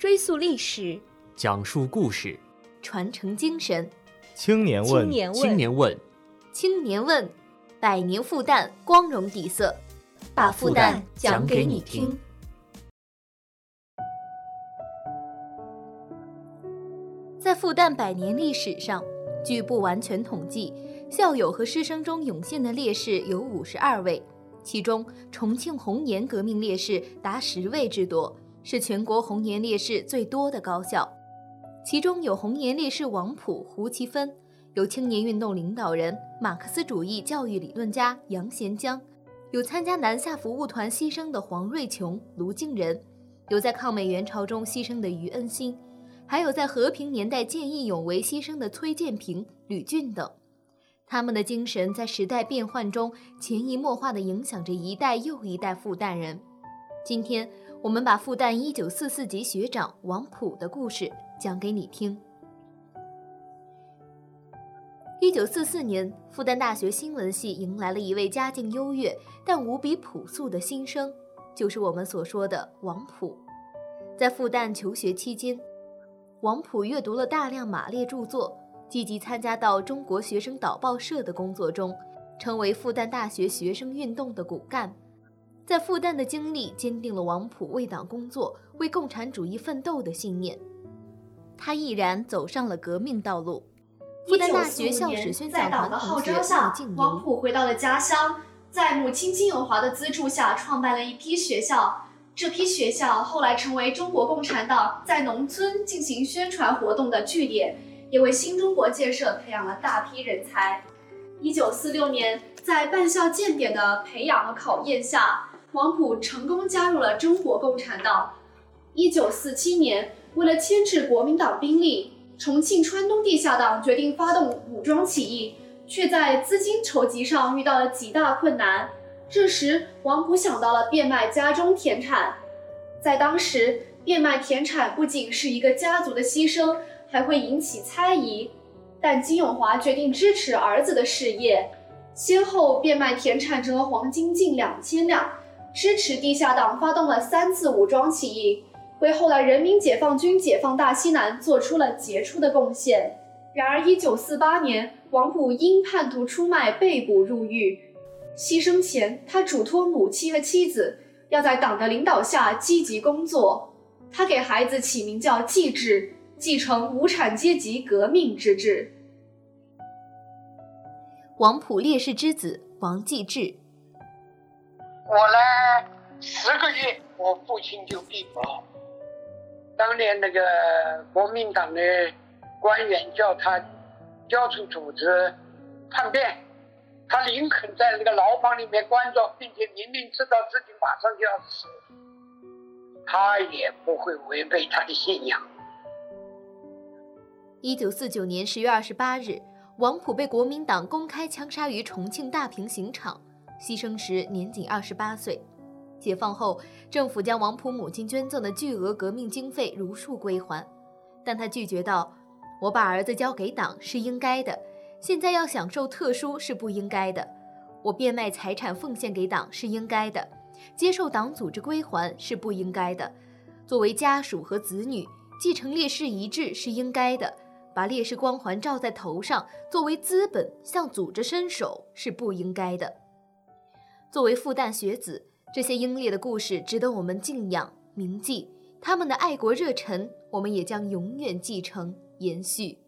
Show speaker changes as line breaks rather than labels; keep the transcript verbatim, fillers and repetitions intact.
追溯历史，
讲述故事，
传承精神。
青年问，
青年问，
青年问，
青年问，百年复旦，光荣底色，把复旦讲给你听。在复旦百年历史上，据不完全统计，校友和师生中涌现的烈士有五十二位，其中重庆红岩革命烈士达十位之多，是全国红岩烈士最多的高校。其中有红岩烈士王溥、胡其芬，有青年运动领导人、马克思主义教育理论家杨贤江，有参加南下服务团牺牲的黄瑞琼、卢敬仁，有在抗美援朝中牺牲的余恩新，还有在和平年代见义勇为牺牲的崔建平、吕俊等。他们的精神在时代变幻中潜移默化地影响着一代又一代复旦人。今天我们把复旦一九四四级学长王溥的故事讲给你听。一九四四年，复旦大学新闻系迎来了一位家境优越但无比朴素的新生，就是我们所说的王溥。在复旦求学期间，王溥阅读了大量马列著作，积极参加到中国学生导报社的工作中，成为复旦大学学生运动的骨干。在复旦的经历坚定了王溥为党工作、为共产主义奋斗的信念，他毅然走上了革命道路。复旦大学校史宣讲团同学
下，
静莹，
王溥回到了家乡，在母亲金永华的资助下创办了一批学校。这批学校后来成为中国共产党在农村进行宣传活动的据点，也为新中国建设培养了大批人才。一九四六年，在办校建点的培养和考验下，王溥成功加入了中国共产党。一九四七年，为了牵制国民党兵力，重庆川东地下党决定发动武装起义，却在资金筹集上遇到了极大困难。这时，王溥想到了变卖家中田产。在当时，变卖田产不仅是一个家族的牺牲，还会引起猜疑。但金永华决定支持儿子的事业，先后变卖田产折合黄金近两千两，支持地下党发动了三次武装起义，为后来人民解放军解放大西南做出了杰出的贡献。然而一九四八年，王溥因叛徒出卖被捕入狱。牺牲前，他嘱托母亲和妻子要在党的领导下积极工作。他给孩子起名叫继志，继承无产阶级革命之志。
王溥烈士之子王继志。
我呢，十个月我父亲就被捕。当年那个国民党的官员叫他交出组织叛变，他宁肯在那个牢房里面关着，并且明明知道自己马上就要死，他也不会违背他的信仰。
一九四九年十月二十八日，王溥被国民党公开枪杀于重庆大平刑场，牺牲时年仅二十八岁。解放后，政府将王溥母亲捐赠的巨额革命经费如数归还，但他拒绝道：“我把儿子交给党是应该的，现在要享受特殊是不应该的。我变卖财产奉献给党是应该的，接受党组织归还是不应该的。作为家属和子女，继承烈士遗志是应该的，把烈士光环罩在头上，作为资本向组织伸手是不应该的。”作为复旦学子，这些英烈的故事值得我们敬仰铭记，他们的爱国热忱我们也将永远继承延续。